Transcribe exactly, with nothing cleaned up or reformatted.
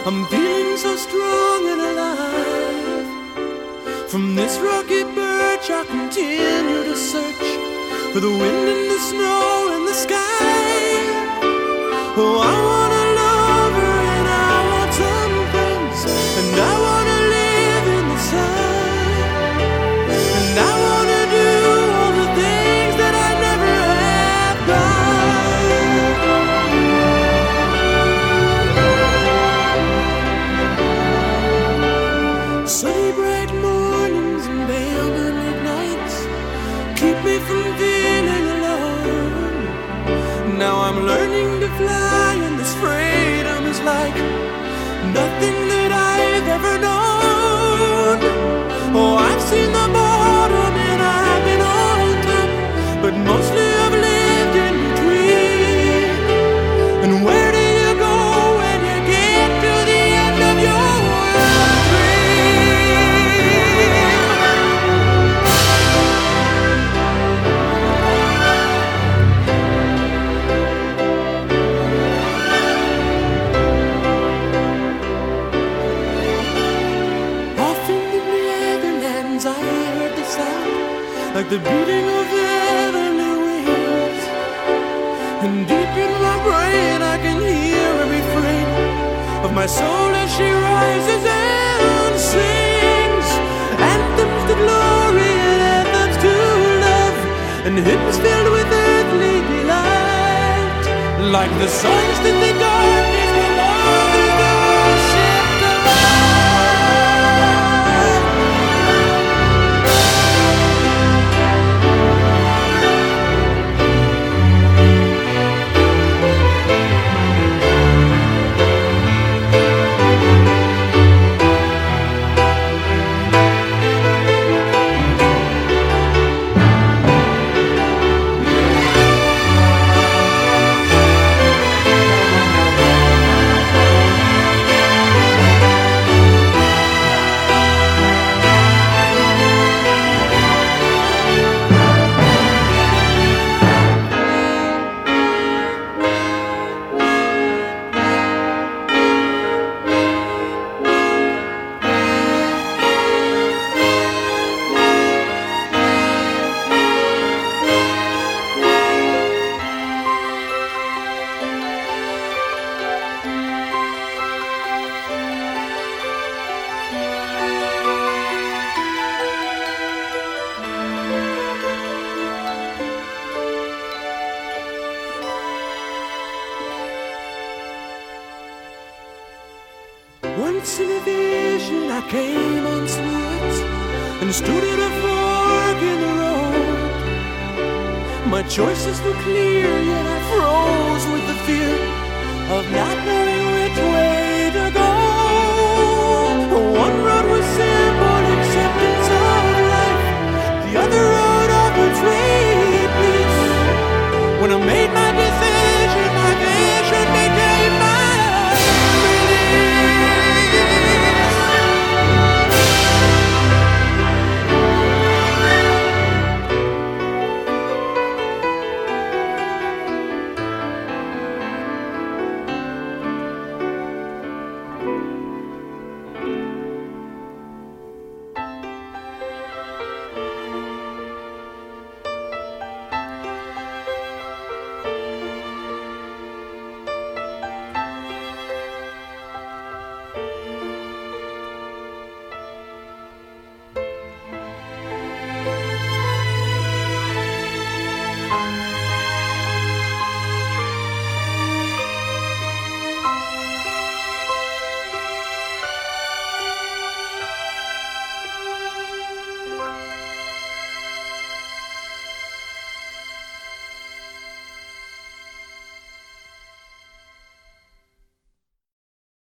I'm feeling so strong and alive. From this rocky perch I'll continue to search for the wind and the snow and the sky. Oh, I wanna love her and I want some friends, and I wanna live in the sun, and I wanna do all the things that I never have done. Sunny bright mornings and pale moonlit nights keep me from feeling alone. Now I'm learning to fly, and this freedom is like nothing that I've ever known. Oh, I've seen the bottom and I've been on top, but mostly I've lived in between. And where do you go when you get to the end of your like the beating of heavenly wings, and deep in my brain I can hear a refrain of my soul as she rises and sings anthems to glory and anthems to love, and hymns filled with earthly delight, like the songs that the darkness can offer the worship to light. Once in a vision I came on some woods and stood at a fork in the road. My choices were clear, yet I froze with the fear of not knowing which way to go. One road was simple, acceptance of life. The other road offered sweet peace. When I made